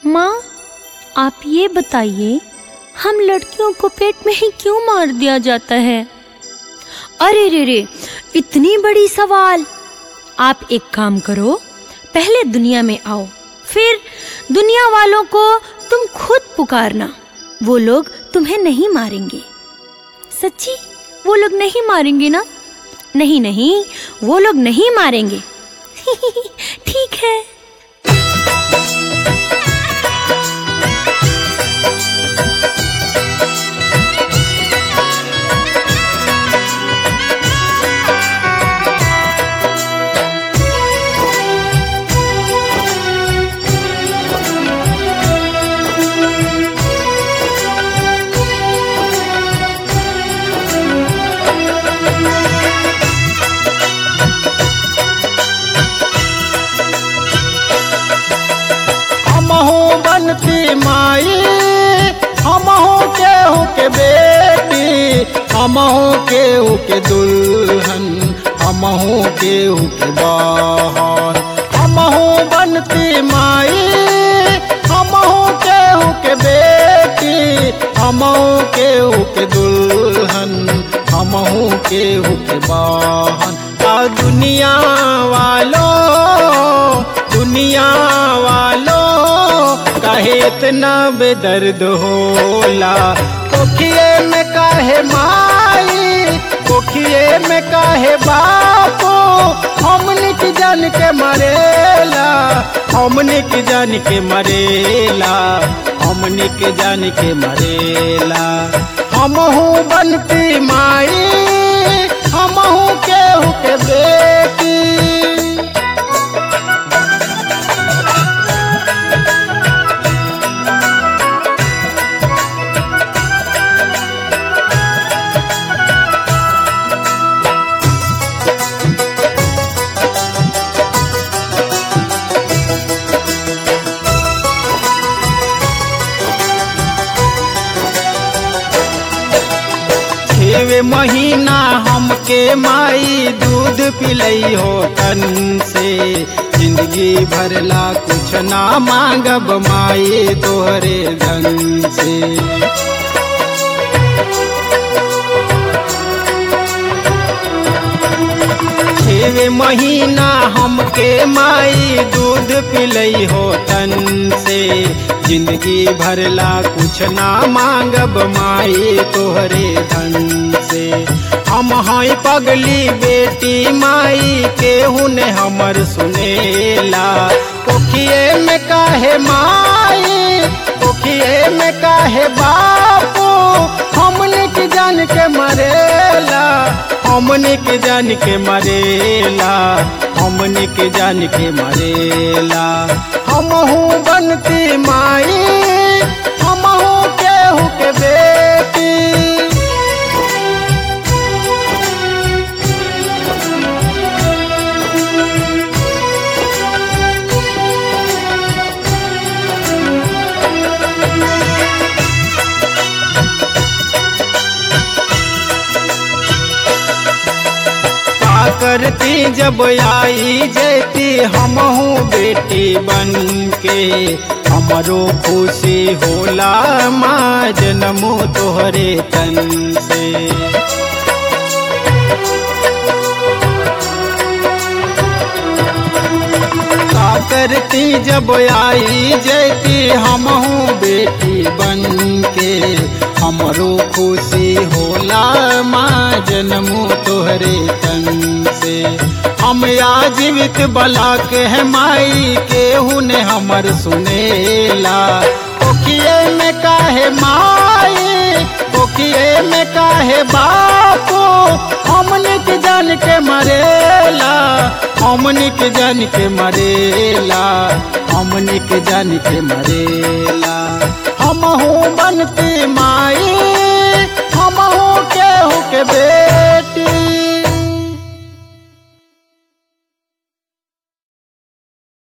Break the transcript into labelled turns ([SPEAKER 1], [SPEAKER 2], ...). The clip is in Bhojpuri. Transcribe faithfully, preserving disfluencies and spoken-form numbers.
[SPEAKER 1] माँ, आप ये बताइए, हम लड़कियों को पेट में ही क्यों मार दिया जाता है? अरे रे रे, इतनी बड़ी सवाल। आप एक काम करो, पहले दुनिया में आओ, फिर दुनिया वालों को तुम खुद पुकारना, वो लोग तुम्हें नहीं मारेंगे। सच्ची? वो लोग नहीं मारेंगे ना? नहीं नहीं, वो लोग नहीं मारेंगे। ठीक है।
[SPEAKER 2] माई हमहू केहू के बेटी, हमहू केहू के दुल्हन, हमहू केहू के बहन। हमहू बनती माई हमहू केहू के बेटी, हमहू केहू के दुल्हन, हमहू केहू के बहन। आ दुनिया वालों, दुनिया वालों काहे इतना बेदर्द होला? कोखिए में काहे माई, कोखिए में काहे बापू, हमनी की जान के मरेला, हमनी की जान के मरेला, हमनी के जान के मरेला। हमहू बनती माई हमहू केहू के बेटी। छेवे महीना हमके माई दूध पिलई हो तन से, जिंदगी भरला कुछ ना मांगब माई तोहरे धन से। छेवे महीना हमके माई दूध पिलई हो तन से, जिंदगी भरला कुछ ना मांगब माई तोहरे धन से। हम हाई पगली बेटी माई केहू ने हमर सुनेला, कोखिए में काहे माई, कोखिए में काहे बापू, हमनी की जान के मरेला, हमनी की जान के मरेला, हमनी की जान के मरेला। हमहू बनती माई हमहू केहू के बेटी। करती जब आई जेती हमहू बेटी बन के, हमरो खुशी होला माँ जन्मो तोहरे तन से। का करती जब आई जेती हमहू बेटी बन के, हमरो खुशी होला माँ जन्मो तोहरे तन से। हम या जीवित बला के है माई केहू ने हमर सुनेला, कोखिए में काहे माई, कोखिए में काहे बापू, हमनी के जान के मरेला, हमनी के जान के मरेला, हमनी के जान के मरेला।